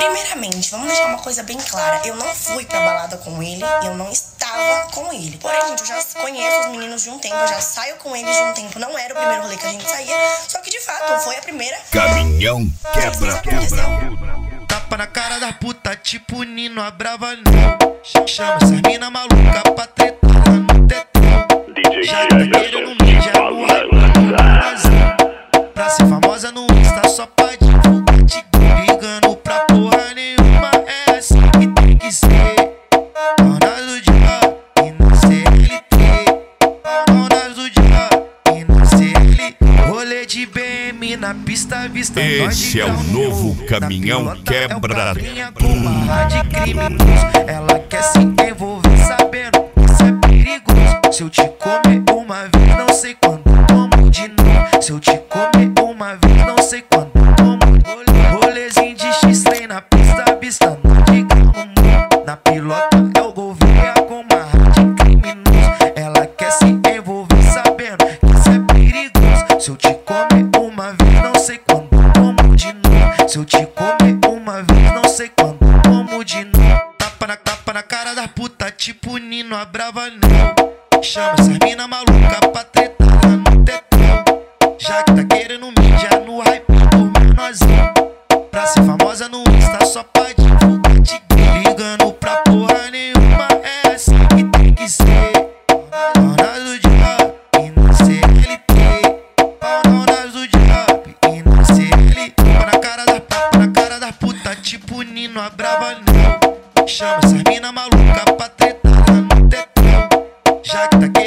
Primeiramente, vamos deixar uma coisa bem clara. Eu não fui pra balada com ele, eu não estava com ele. Porém, gente, eu já conheço os meninos de um tempo, eu já saio com eles de um tempo. Não era o primeiro rolê que a gente saía, só que de fato foi a primeira. Caminhão quebra. Tapa na cara da puta, tipo Nino, a brava não. Chama essas mina maluca pra tretar lá no tetão. Já tá querendo mídia no hype, pra ser famosa no Insta só pra divulgar, te ligando pra porra nenhuma. É assim que tem que ser. Dona do dia e não CLT. Dona do dia e não CLT. Rolê de BM na pista, vista. Esse é o novo Caminhão Quebra. Com barra de criminoso, ela quer se envolver sabendo que isso é perigoso. Se eu te comer uma vez, não sei quando como de novo. Se eu te comer uma vez, não sei quando como de novo. Rolezinho de X-Lay na pista, vista no de carro. Na pilota é o Gouveia com barra de criminoso. Ela quer se envolver sabendo que isso é perigoso. Se eu te comer uma vez, não sei quando como de novo. Se eu te comer uma vez, não sei quando como de novo. Tapa na cara da puta, tipo Nino, a brava não. Chama essas mina maluca pra tretar lá no tetão. Já que tá querendo mídia no hype por menorzinho, pra ser famosa no Insta só pra divulgar, te ligando pra porra nenhuma. É assim que tem que ser. Dona do diabo e não CLT. Dona do diabo e não CLT. Tapa na cara da puta, tipo Nino, a brava não. Chama essas mina maluca pra tretar lá no tetão. Já que tá